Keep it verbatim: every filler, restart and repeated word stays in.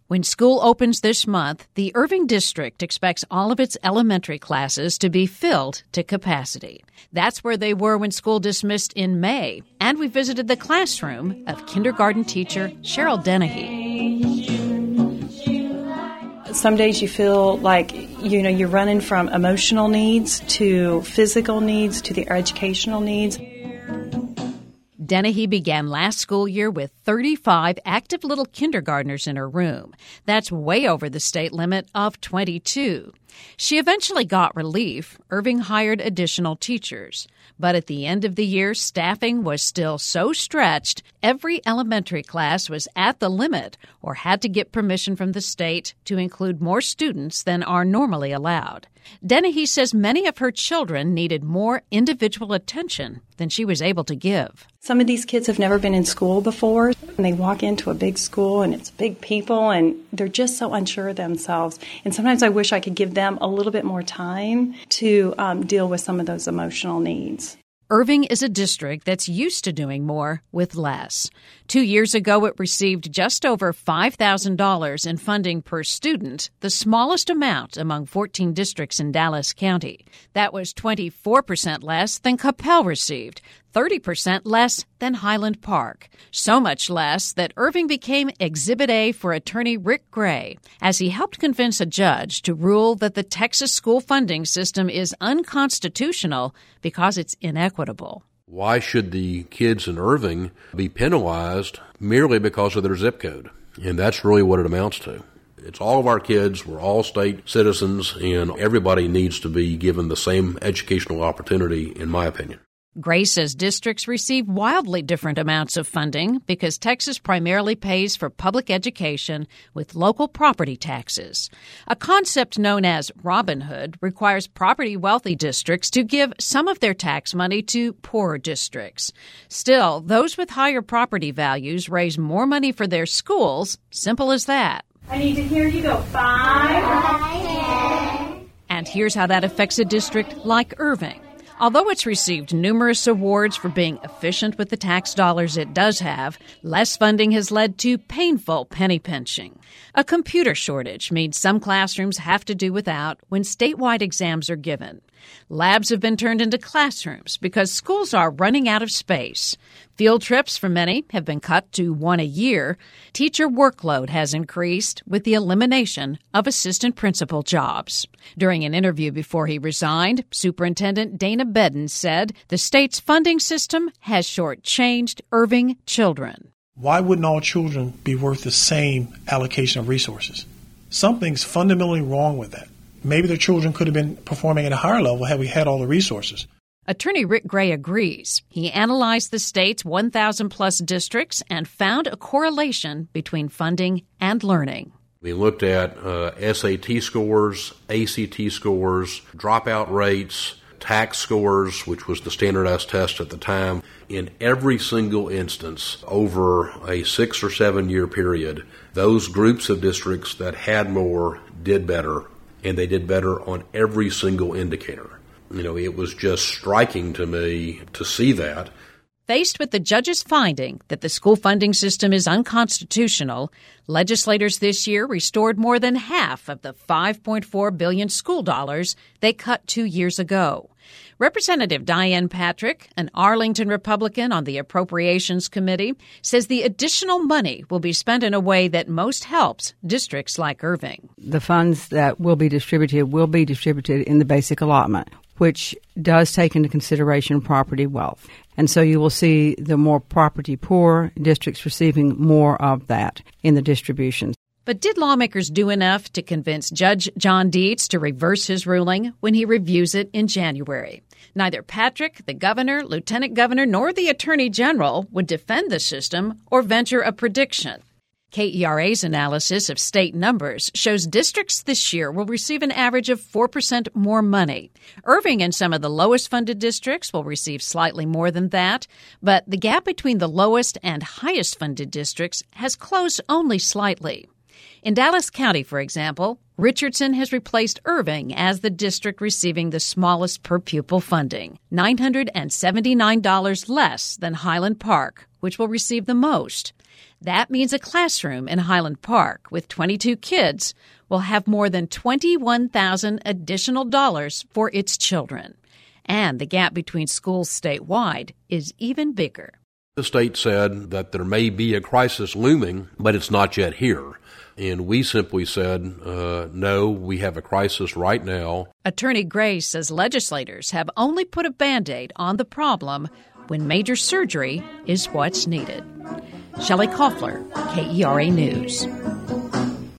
When school opens this month, the Irving District expects all of its elementary classes to be filled to capacity. That's where they were when school dismissed in May. And we visited the classroom of kindergarten teacher Cheryl Dennehy. Some days you feel like, you know, you're running from emotional needs to physical needs to the educational needs. Dennehy began last school year with thirty-five active little kindergartners in her room. That's way over the state limit of twenty-two. She eventually got relief. Irving hired additional teachers. But at the end of the year, staffing was still so stretched, every elementary class was at the limit or had to get permission from the state to include more students than are normally allowed. Dennehy says many of her children needed more individual attention than she was able to give. Some of these kids have never been in school before, and they walk into a big school, and it's big people, and they're just so unsure of themselves. And sometimes I wish I could give them a little bit more time to um, deal with some of those emotional needs. Irving is a district that's used to doing more with less. Two years ago, it received just over five thousand dollars in funding per student, the smallest amount among fourteen districts in Dallas County. That was twenty-four percent less than Coppell received, thirty percent less than Highland Park. So much less that Irving became Exhibit A for attorney Rick Gray, as he helped convince a judge to rule that the Texas school funding system is unconstitutional because it's inequitable. Why should the kids in Irving be penalized merely because of their zip code? And that's really what it amounts to. It's all of our kids. We're all state citizens, and everybody needs to be given the same educational opportunity, in my opinion. Gray says districts receive wildly different amounts of funding because Texas primarily pays for public education with local property taxes. A concept known as Robin Hood requires property-wealthy districts to give some of their tax money to poorer districts. Still, those with higher property values raise more money for their schools. Simple as that. I need to hear you go five. Five. And here's how that affects a district like Irving. Although it's received numerous awards for being efficient with the tax dollars it does have, less funding has led to painful penny pinching. A computer shortage means some classrooms have to do without when statewide exams are given. Labs have been turned into classrooms because schools are running out of space. Field trips for many have been cut to one a year. Teacher workload has increased with the elimination of assistant principal jobs. During an interview before he resigned, Superintendent Dana Bedden said the state's funding system has shortchanged Irving children. Why wouldn't all children be worth the same allocation of resources? Something's fundamentally wrong with that. Maybe the children could have been performing at a higher level had we had all the resources. Attorney Rick Gray agrees. He analyzed the state's one thousand plus districts and found a correlation between funding and learning. We looked at uh, S A T scores, A C T scores, dropout rates, TAKS scores, which was the standardized test at the time. In every single instance over a six or seven year period, those groups of districts that had more did better, and they did better on every single indicator. You know, it was just striking to me to see that. Faced with the judge's finding that the school funding system is unconstitutional, legislators this year restored more than half of the five point four billion dollars school dollars they cut two years ago. Representative Diane Patrick, an Arlington Republican on the Appropriations Committee, says the additional money will be spent in a way that most helps districts like Irving. The funds that will be distributed will be distributed in the basic allotment, which does take into consideration property wealth. And so you will see the more property poor districts receiving more of that in the distribution. But did lawmakers do enough to convince Judge John Dietz to reverse his ruling when he reviews it in January? Neither Patrick, the governor, lieutenant governor, nor the attorney general would defend the system or venture a prediction. K E R A's analysis of state numbers shows districts this year will receive an average of four percent more money. Irving and some of the lowest-funded districts will receive slightly more than that, but the gap between the lowest and highest-funded districts has closed only slightly. In Dallas County, for example, Richardson has replaced Irving as the district receiving the smallest per-pupil funding, nine hundred seventy-nine dollars less than Highland Park, which will receive the most. That means a classroom in Highland Park with twenty-two kids will have more than twenty-one thousand additional dollars for its children. And the gap between schools statewide is even bigger. The state said that there may be a crisis looming, but it's not yet here. And we simply said, uh, no, we have a crisis right now. Attorney Gray says legislators have only put a Band-Aid on the problem when major surgery is what's needed. Shelley Koffler, K E R A News.